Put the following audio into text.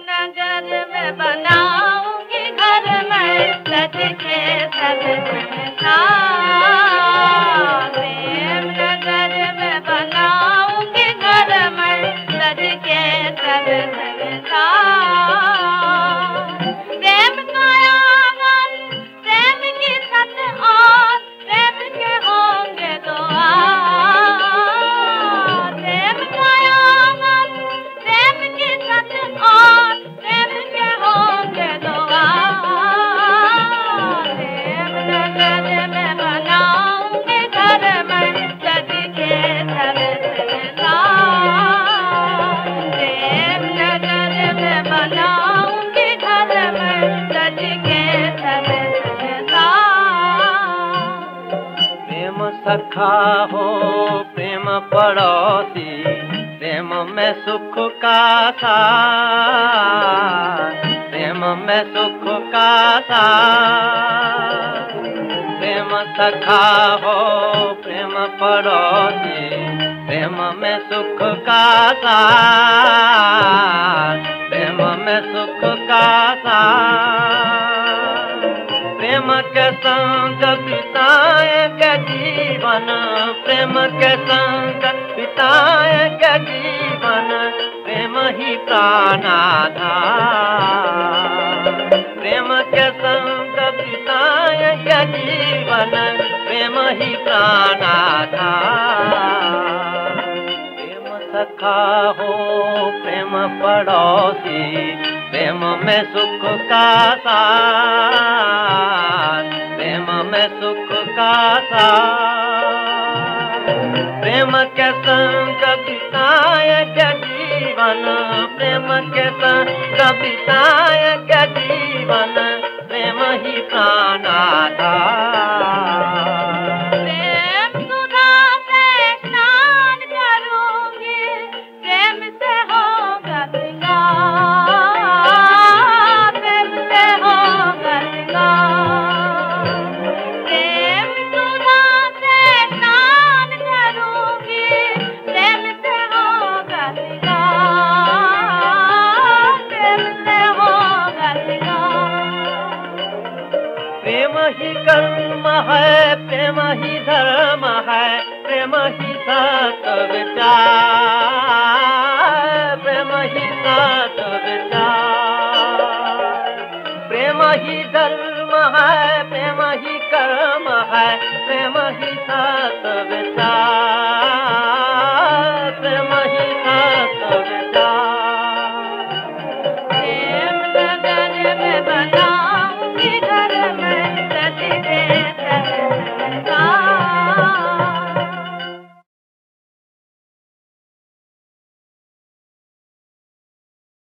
नगर में बनाऊंगी घर में सज के सब संसार। प्रेम नगर में बनाऊंगी घर में सज के सब संसार। प्रेम का आंगन, प्रेम की छत और प्रेम के होंगे द्वार। प्रेम का आंगन, प्रेम की छत और प्रेम के होंगे द्वार। प्रेम नगर में बनाऊंगी घर में सज के सब संसार। प्रेम नगर में बनाऊंगी घर में सज के सब संसार। प्रेम सखा हो प्रेम पड़ोसी, प्रेम में सुख का सार। प्रेम में सुख का सार। प्रेम सखा हो प्रेम पड़ोसी, प्रेम में सुख का सार। प्रेम में सुख का सार। प्रेम के संग बिताएंगे जीवन, प्रेम के संग बिताएंगे जीवन, प्रेम ही प्राणाधार। प्रेम के संग बिताएंगे जीवन, प्रेम ही प्राणाधार। प्रेम सखा हो प्रेम पड़ोसी, प्रेम में सुख का सार। प्रेम में सुख का सार। प्रेम के संग बिताएंगे जीवन, प्रेम के संग बिताएंगे जीवन, प्रेम ही प्राणाधार। प्रेम सुधा से स्नान करूंगी, प्रेम से होगा श्रृंगार। प्रेम से होगा श्रृंगार। प्रेम सुधा से स्नान करूंगी, प्रेम से होगा श्रृंगार। प्रेम से होगा श्रृंगार। प्रेम ही कर्म है, प्रेम ही धर्म है, प्रेम ही सत्य विचार। प्रेम ही सत्य विचार। प्रेम ही धर्म है, प्रेम ही कर्म है, प्रेम ही सत्य विचार।